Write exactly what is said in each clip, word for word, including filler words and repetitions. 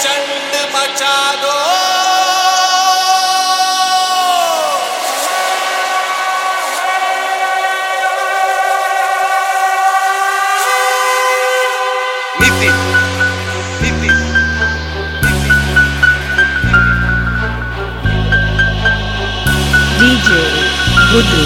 प्रचंड मचा दो। नीति नीति डीजे गुड्डू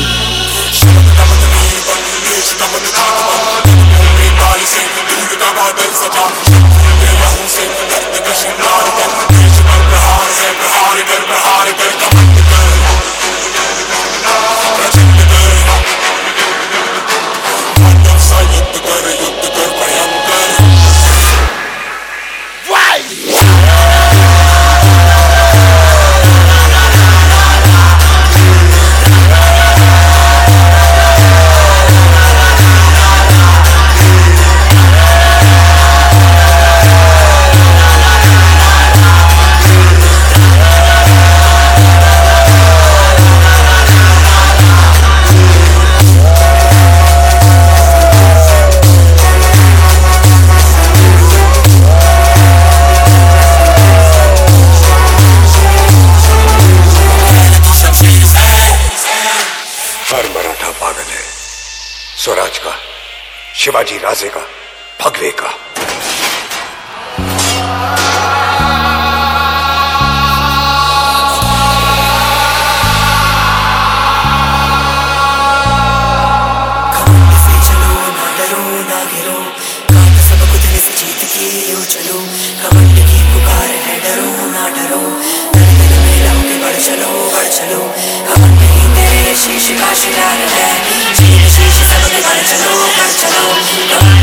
स्वराज का, शिवाजी राजे का, भगवे का। घमंड से चलो, ना डरो ना गिरो, काम सब कुछ से जीत के यूं चलो। घमंड की पुकार है, डरो ना डरो, धन धन में रहोगे, बढ़ चलो बढ़ चलो। घमंड ही तेरे शीश का शिकार है, चीर शीश सब बढ़ चलो बढ़ चलो।